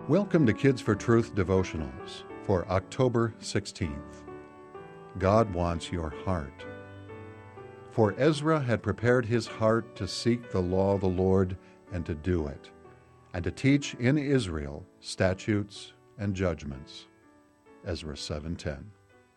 Welcome to Kids for Truth devotionals for October 16th. God wants your heart. For Ezra had prepared his heart to seek the law of the Lord and to do it, and to teach in Israel statutes and judgments. Ezra 7:10.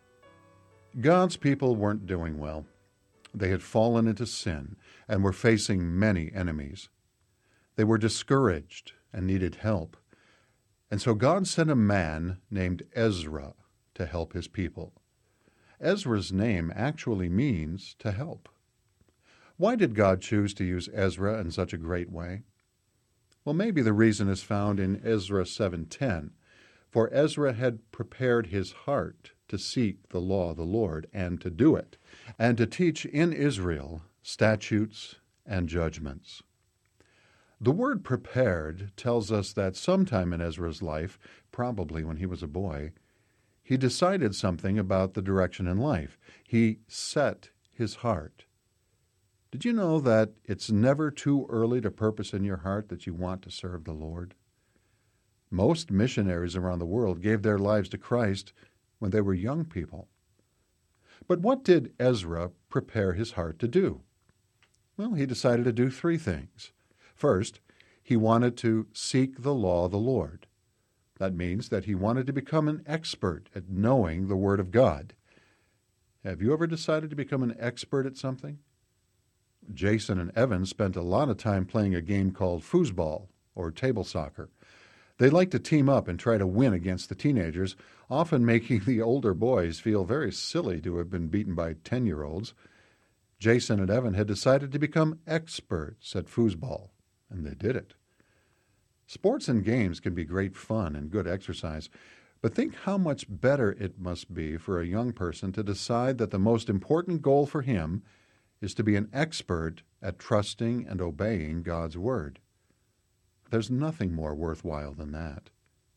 God's people weren't doing well. They had fallen into sin and were facing many enemies. They were discouraged and needed help. And so God sent a man named Ezra to help his people. Ezra's name actually means to help. Why did God choose to use Ezra in such a great way? Well, maybe the reason is found in Ezra 7:10. For Ezra had prepared his heart to seek the law of the Lord and to do it, and to teach in Israel statutes and judgments. The word prepared tells us that sometime in Ezra's life, probably when he was a boy, he decided something about the direction in life. He set his heart. Did you know that it's never too early to purpose in your heart that you want to serve the Lord? Most missionaries around the world gave their lives to Christ when they were young people. But what did Ezra prepare his heart to do? Well, he decided to do three things. First, he wanted to seek the law of the Lord. That means that he wanted to become an expert at knowing the Word of God. Have you ever decided to become an expert at something? Jason and Evan spent a lot of time playing a game called foosball, or table soccer. They like to team up and try to win against the teenagers, often making the older boys feel very silly to have been beaten by 10-year-olds. Jason and Evan had decided to become experts at foosball, and they did it. Sports and games can be great fun and good exercise, but think how much better it must be for a young person to decide that the most important goal for him is to be an expert at trusting and obeying God's Word. There's nothing more worthwhile than that.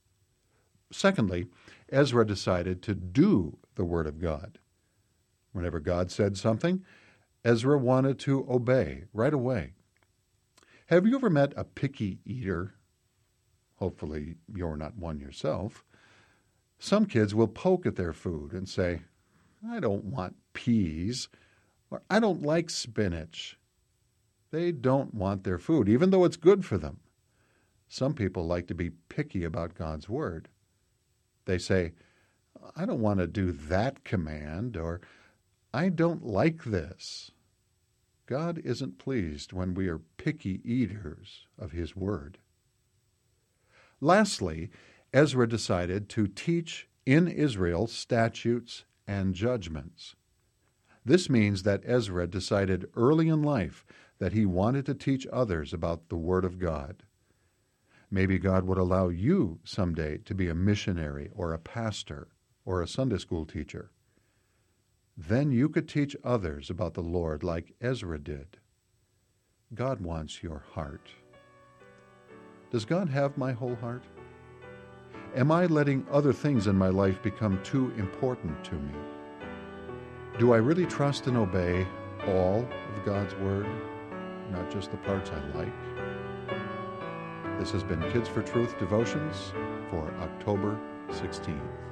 Secondly, Ezra decided to do the Word of God. Whenever God said something, Ezra wanted to obey right away. Have you ever met a picky eater? Hopefully you're not one yourself. Some kids will poke at their food and say, "I don't want peas," or "I don't like spinach." They don't want their food, even though it's good for them. Some people like to be picky about God's Word. They say, "I don't want to do that command," or "I don't like this." God isn't pleased when we are picky eaters of His Word. Lastly, Ezra decided to teach in Israel statutes and judgments. This means that Ezra decided early in life that he wanted to teach others about the Word of God. Maybe God would allow you someday to be a missionary or a pastor or a Sunday school teacher. Then you could teach others about the Lord like Ezra did. God wants your heart. Does God have my whole heart? Am I letting other things in my life become too important to me? Do I really trust and obey all of God's Word, not just the parts I like? This has been Kids for Truth Devotions for October 16th.